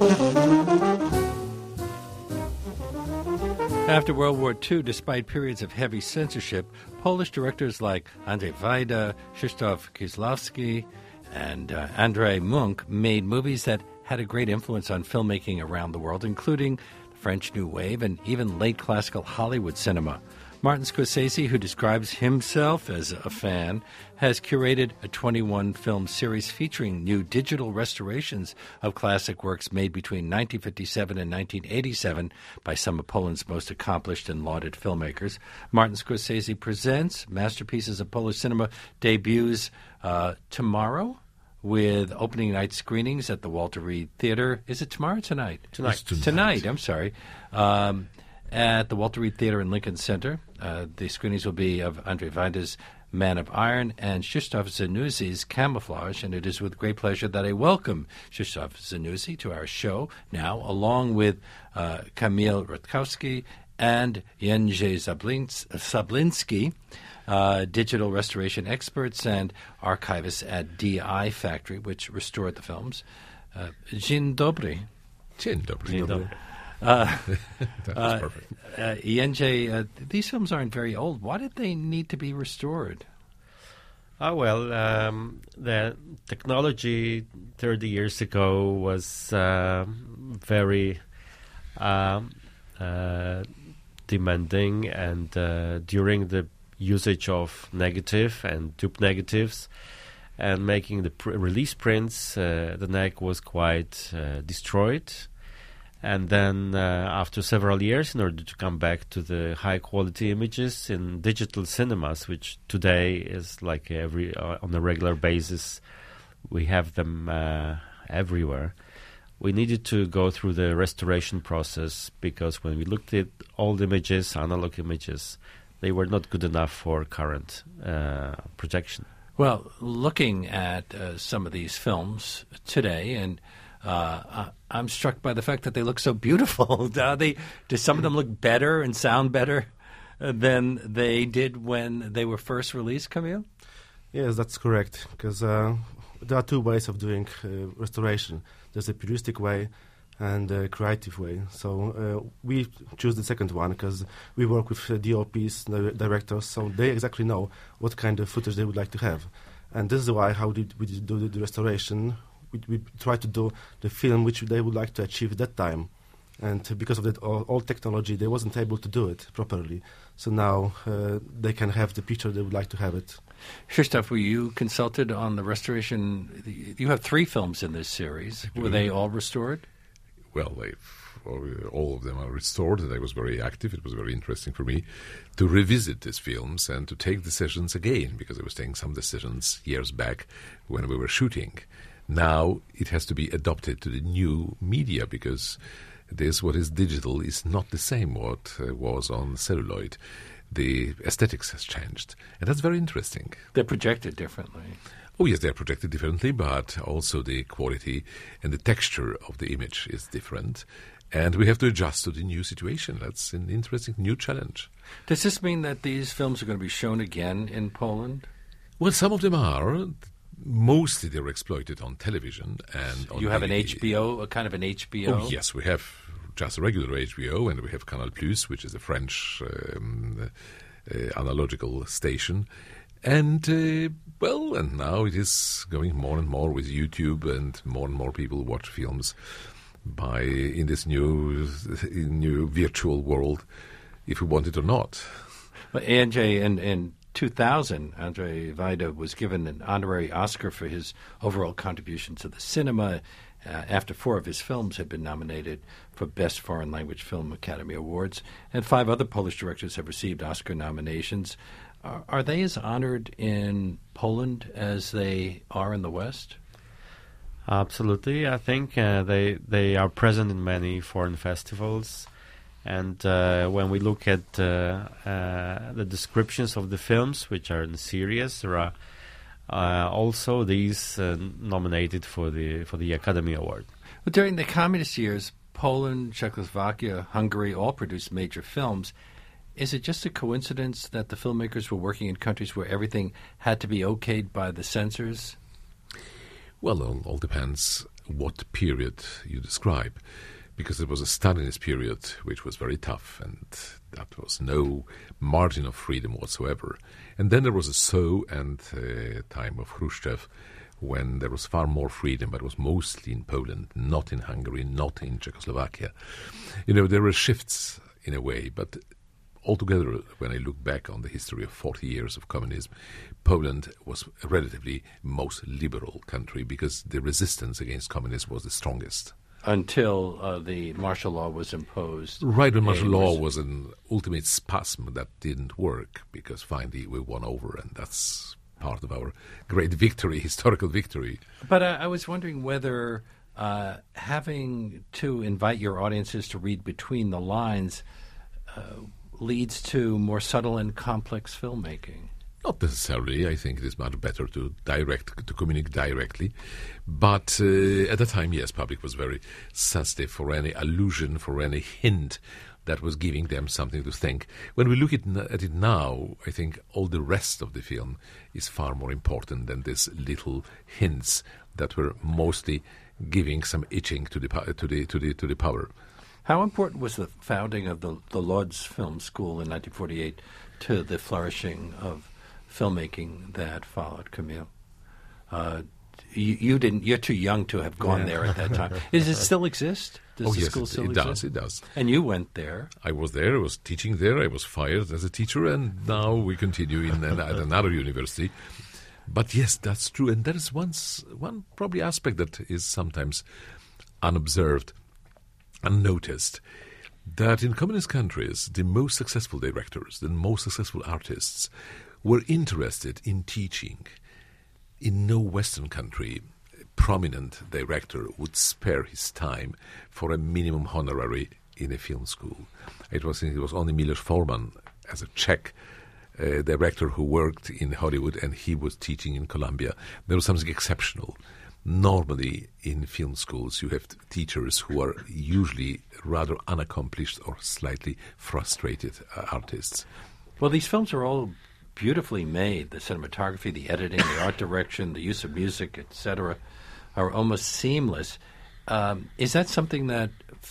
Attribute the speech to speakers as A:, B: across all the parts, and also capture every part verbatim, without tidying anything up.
A: After World War Two, despite periods of heavy censorship, Polish directors like Andrzej Wajda, Krzysztof Kieślowski, and uh, Andrzej Munk made movies that had a great influence on filmmaking around the world, including the French New Wave and even late classical Hollywood cinema. Martin Scorsese, who describes himself as a fan, has curated a twenty-one film series featuring new digital restorations of classic works made between nineteen fifty-seven and nineteen eighty-seven by some of Poland's most accomplished and lauded filmmakers. Martin Scorsese presents Masterpieces of Polish Cinema debuts uh, tomorrow with opening night screenings at the Walter Reed Theater. Is it tomorrow or tonight?
B: Tonight.
A: Tonight, tonight I'm sorry. Um, at the Walter Reed Theater in Lincoln Center. Uh, the screenings will be of Andrzej Wajda's Man of Iron and Krzysztof Zanussi's Camouflage, and it is with great pleasure that I welcome Krzysztof Zanussi to our show now, along with uh, Kamil Rutkowski and Jędrzej Zablins- Sablinski, uh, digital restoration experts and archivists at D I Factory, which restored the films. Uh, Dzień dobry.
B: Dzień dobry. Dzień dobry.
A: Uh,
B: that was
A: uh,
B: perfect.
A: Uh, Jędrzej, uh, these films aren't very old. Why did they need to be restored?
C: Oh, well, um, the technology thirty years ago was uh, very um, uh, demanding, and uh, during the usage of negative and tube negatives and making the pr- release prints, uh, the neck was quite uh, destroyed. And then uh, after several years, in order to come back to the high-quality images in digital cinemas, which today is like every uh, on a regular basis, we have them uh, everywhere. We needed to go through the restoration process because when we looked at old images, analog images, they were not good enough for current uh, projection.
A: Well, looking at uh, some of these films today, and uh, I'm struck by the fact that they look so beautiful. do, they, do some of them look better and sound better than they did when they were first released, Camille?
D: Yes, that's correct, because uh, there are two ways of doing uh, restoration. There's a puristic way and a creative way. So uh, we choose the second one because we work with uh, D O Ps, di- directors, so they exactly know what kind of footage they would like to have. And this is why how did we do the restoration. We, we try to do the film which they would like to achieve at that time. And because of that old technology, they wasn't able to do it properly. So now uh, they can have the picture they would like to have it.
A: Krzysztof, were you consulted on the restoration? You have three films in this series. Were they all restored?
B: Well, all of them are restored, and I was very active. It was very interesting for me to revisit these films and to take decisions again, because I was taking some decisions years back when we were shooting. Now it has to be adopted to the new media, because this, what is digital, is not the same what uh, was on celluloid. The aesthetics has changed, and that's very interesting.
A: They're projected differently.
B: Oh, yes, they're projected differently, but also the quality and the texture of the image is different, and we have to adjust to the new situation. That's an interesting new challenge.
A: Does this mean that these films are going to be shown again in Poland?
B: Well, some of them are. Mostly they're exploited on television. And on
A: you have
B: the,
A: an H B O, a kind of an H B O?
B: Oh, yes, we have just a regular H B O, and we have Canal Plus, which is a French um, uh, analogical station. And, uh, well, and now it is going more and more with YouTube, and more and more people watch films by in this new new virtual world, if we want it or not.
A: Well, Andrzej, in, in two thousand, Andrzej Wajda was given an honorary Oscar for his overall contribution to the cinema uh, after four of his films had been nominated for Best Foreign Language Film Academy Awards, and five other Polish directors have received Oscar nominations. Are, are they as honored in Poland as they are in the West?
C: Absolutely. I think uh, they they are present in many foreign festivals. And uh, when we look at uh, uh, the descriptions of the films, which are in series, there are uh, also these uh, nominated for the for the Academy Award.
A: Well, during the communist years, Poland, Czechoslovakia, Hungary all produced major films. Is it just a coincidence that the filmmakers were working in countries where everything had to be okayed by the censors?
B: Well, it all, all depends what period you describe, because it was a Stalinist period which was very tough, and that was no margin of freedom whatsoever. And then there was a so and uh, time of Khrushchev, when there was far more freedom, but it was mostly in Poland, not in Hungary, not in Czechoslovakia. You know, there were shifts in a way, but altogether, when I look back on the history of forty years of communism, Poland was a relatively most liberal country because the resistance against communism was the strongest.
A: Until uh, the martial law was imposed.
B: Right, when martial
A: It
B: law
A: was-
B: was an ultimate spasm that didn't work, because finally we won over, and that's part of our great victory, historical victory.
A: But I, I was wondering whether uh, having to invite your audiences to read between the lines uh, leads to more subtle and complex filmmaking.
B: Not necessarily. I think it is much better to direct to communicate directly. But uh, at the time, yes, public was very sensitive for any allusion, for any hint that was giving them something to think. When we look at, at it now, I think all the rest of the film is far more important than these little hints that were mostly giving some itching to the po- to the to the to the power.
A: How important was the founding of the, the Lodz Film School in nineteen forty-eight to the flourishing of filmmaking that followed, Camille? Uh, you, you didn't. You're too young to have gone
D: Yeah.
A: there at that time. Does it still exist? Does
B: oh
A: the
B: yes,
A: school
B: it,
A: still
B: it
A: exist?
B: does. It does.
A: And you went there.
B: I was there. I was teaching there. I was fired as a teacher, and now we continue in an, at another university. But yes, that's true, and that is one s- one probably aspect that is sometimes unobserved, unnoticed. That in communist countries, the most successful directors, the most successful artists, were interested in teaching. In no Western country, a prominent director would spare his time for a minimum honorary in a film school. It was it was only Milos Forman, as a Czech uh, director who worked in Hollywood, and he was teaching in Columbia. There was something exceptional. Normally, in film schools, you have t- teachers who are usually rather unaccomplished or slightly frustrated uh, artists.
A: Well, these films are all beautifully made. The cinematography, the editing, the art direction, the use of music, et cetera, are almost seamless. Um, is that something that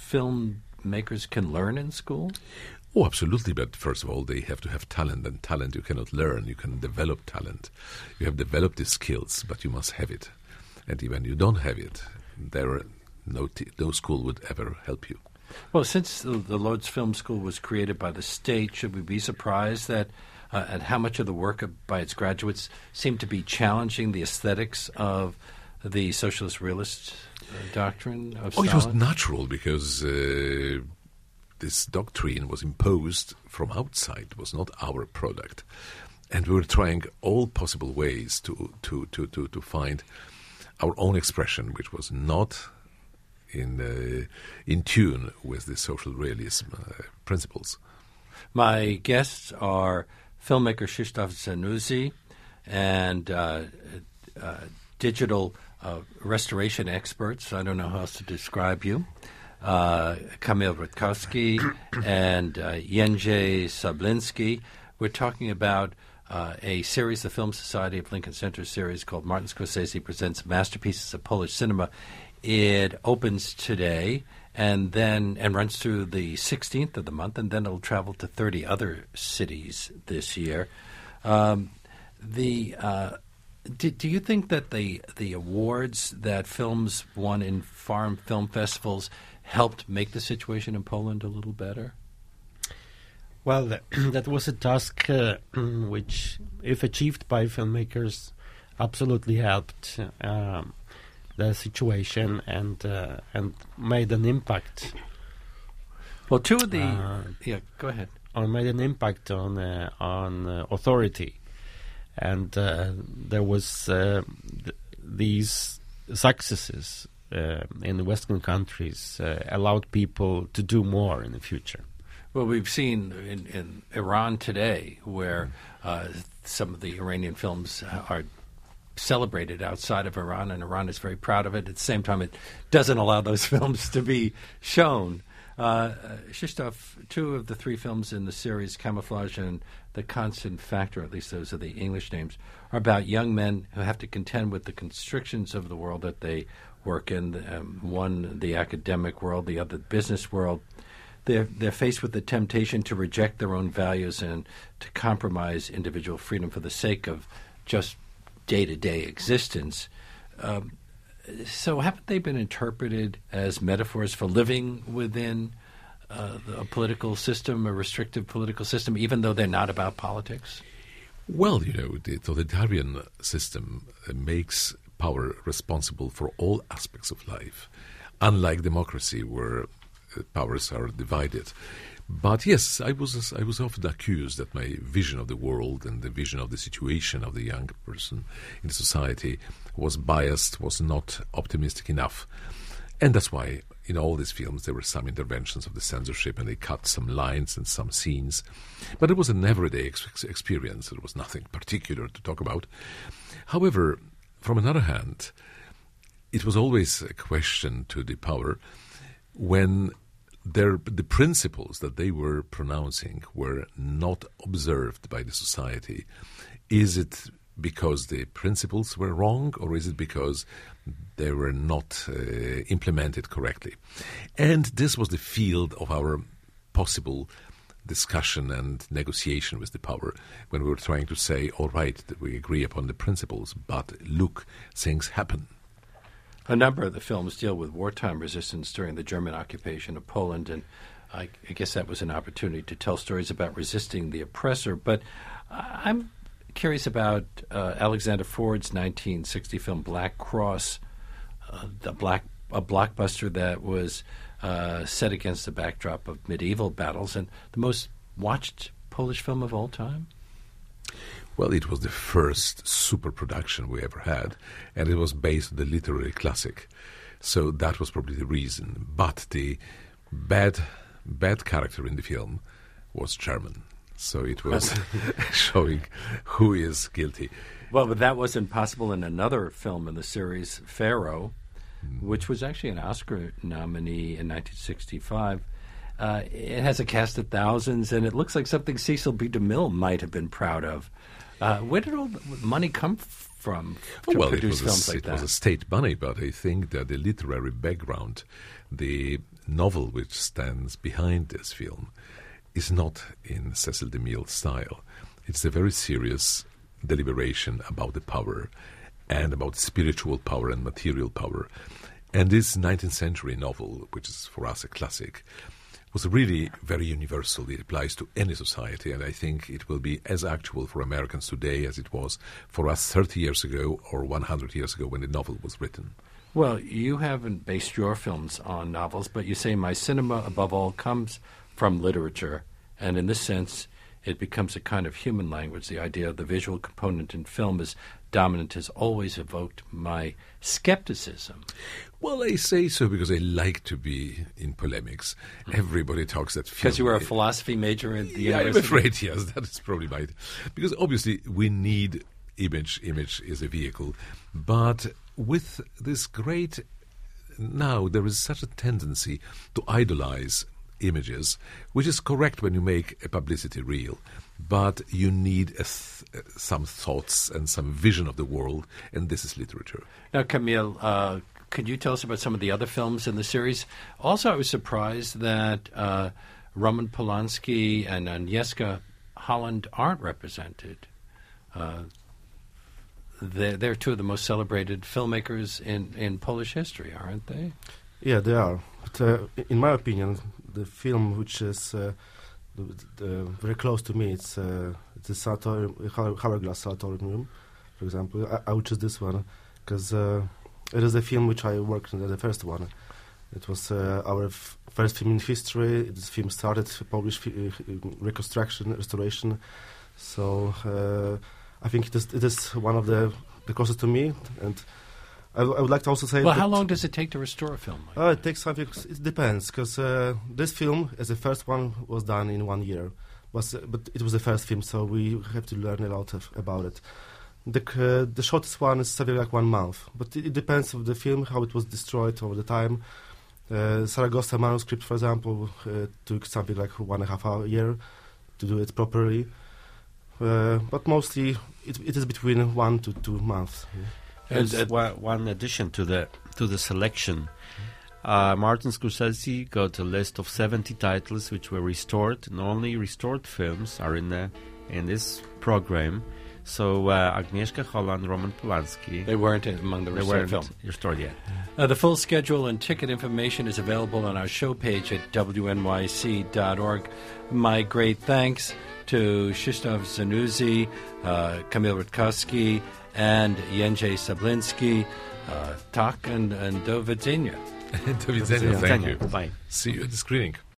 A: filmmakers can learn in school?
B: Oh, absolutely. But first of all, they have to have talent, and talent you cannot learn. You can develop talent. You have developed the skills, but you must have it. And even you don't have it, there are no t- no school would ever help you.
A: Well, since the, the Lodz Film School was created by the state, should we be surprised that uh, at how much of the work of, by its graduates seemed to be challenging the aesthetics of the socialist realist uh, doctrine of
B: Oh,
A: Stalin?
B: it was natural because uh, this doctrine was imposed from outside. It was not our product. And we were trying all possible ways to, to, to, to, to find our own expression, which was not in uh, in tune with the social realism uh, principles.
A: My guests are filmmaker Krzysztof Zanussi and uh, uh, digital uh, restoration experts. I don't know how else to describe you. Uh, Kamil Rutkowski and uh, Jędrzej Sablinski. We're talking about uh, a series, the Film Society of Lincoln Center series called Martin Scorsese Presents Masterpieces of Polish Cinema. It opens today and then and runs through the sixteenth of the month, and then it'll travel to thirty other cities this year. Um, the uh, do, do you think that the the awards that films won in foreign film festivals helped make the situation in Poland a little better?
C: Well, that, that was a task uh, which, if achieved by filmmakers, absolutely helped um, the situation and uh, and made an impact.
A: Well, two of the
C: Uh,
A: yeah, go ahead.
C: Or made an impact on uh, on uh, authority, and uh, there was uh, th- these successes uh, in the Western countries uh, allowed people to do more in the future.
A: Well, we've seen in, in Iran today where uh, some of the Iranian films are celebrated outside of Iran, and Iran is very proud of it. At the same time, it doesn't allow those films to be shown. Uh, Krzysztof, two of the three films in the series, Camouflage and The Constant Factor, at least those are the English names, are about young men who have to contend with the constrictions of the world that they work in, um, one the academic world, the other the business world. They're, they're faced with the temptation to reject their own values and to compromise individual freedom for the sake of just day-to-day existence. Um, so haven't they been interpreted as metaphors for living within uh, a political system, a restrictive political system, even though they're not about politics?
B: Well, you know, the totalitarian system uh, makes power responsible for all aspects of life, unlike democracy, where uh, powers are divided. But yes, I was I was often accused that my vision of the world and the vision of the situation of the young person in society was biased, was not optimistic enough. And that's why in all these films there were some interventions of the censorship, and they cut some lines and some scenes. But it was an everyday ex- experience. There was nothing particular to talk about. However, from another hand, it was always a question to the power when their, the principles that they were pronouncing were not observed by the society. Is it because the principles were wrong, or is it because they were not uh, implemented correctly? And this was the field of our possible discussion and negotiation with the power, when we were trying to say, all right, that we agree upon the principles, but look, things happen.
A: A number of the films deal with wartime resistance during the German occupation of Poland, and I, I guess that was an opportunity to tell stories about resisting the oppressor. But I'm curious about uh, Alexander Ford's nineteen sixty film Black Cross, uh, the black a blockbuster that was uh, set against the backdrop of medieval battles, and the most watched Polish film of all time.
B: Well, it was the first super production we ever had, and it was based on the literary classic. So that was probably the reason. But the bad bad character in the film was German. So it was showing who is guilty.
A: Well, but that wasn't possible in another film in the series, Pharaoh, mm. which was actually an Oscar nominee in nineteen sixty-five. Uh, it has a cast of thousands, and it looks like something Cecil B. DeMille might have been proud of. Uh, where did all the money come from to
B: well,
A: produce
B: it was
A: films
B: a,
A: like
B: it
A: that?
B: It was a state money, but I think that the literary background, the novel which stands behind this film, is not in Cecil DeMille style. It's a very serious deliberation about the power and about spiritual power and material power. And this nineteenth century novel, which is for us a classic, was really very universal. It applies to any society, and I think it will be as actual for Americans today as it was for us thirty years ago or one hundred years ago when the novel was written.
A: Well, you haven't based your films on novels, but you say my cinema, above all, comes from literature, and in this sense, it becomes a kind of human language. The idea of the visual component in film as dominant has always evoked my skepticism.
B: Well, I say so because I like to be in polemics. Mm. Everybody talks that film.
A: Because you were a philosophy major at the
B: yeah,
A: university?
B: I'm afraid, yes, that is probably right. Because obviously we need image. Image is a vehicle. But with this great... Now there is such a tendency to idolize images, which is correct when you make a publicity reel, but you need a th- some thoughts and some vision of the world, and this is literature.
A: Now, Camille, uh, could you tell us about some of the other films in the series? Also, I was surprised that uh, Roman Polanski and Agnieszka Holland aren't represented. Uh, they're, they're two of the most celebrated filmmakers in, in Polish history, aren't they?
D: Yeah, they are. But uh, in my opinion, the film which is uh, the, the, very close to me, it's uh, the Sanatorium, Hourglass Sanatorium, for example. I, I would choose this one because uh, it is a film which I worked on, the first one. It was uh, our f- first film in history. This film started Polish fi- uh, reconstruction, restoration. So uh, I think it is, it is one of the, the closest to me, and I, w- I would like to also say...
A: Well, how long does it take to restore a film like
D: uh,
A: that?
D: It takes something... It depends, because uh, this film, as the first one, was done in one year. Was, uh, but it was the first film, so we have to learn a lot of, about it. The uh, the shortest one is something like one month, but it, it depends on the film, how it was destroyed over the time. Uh, Saragossa manuscript, for example, uh, took something like one and a half hour year to do it properly. Uh, but mostly, it, it is between one to two months. Yeah.
C: And uh, one, one addition to the to the selection. Uh, Martin Scorsese got a list of seventy titles which were restored, and only restored films are in the in this program. So uh, Agnieszka Holland, Roman Polanski,
A: They weren't among the
C: they
A: restored
C: weren't
A: films.
C: restored yet.
A: Uh, the full schedule and ticket information is available on our show page at W N Y C dot org. My great thanks to Krzysztof Zanuzzi, uh, Kamil Rutkowski, and Jędrzej Sablinski. Uh, tak and, and do widzenia.
B: Do widzenia. Thank you.
C: Bye.
B: See you at the screening.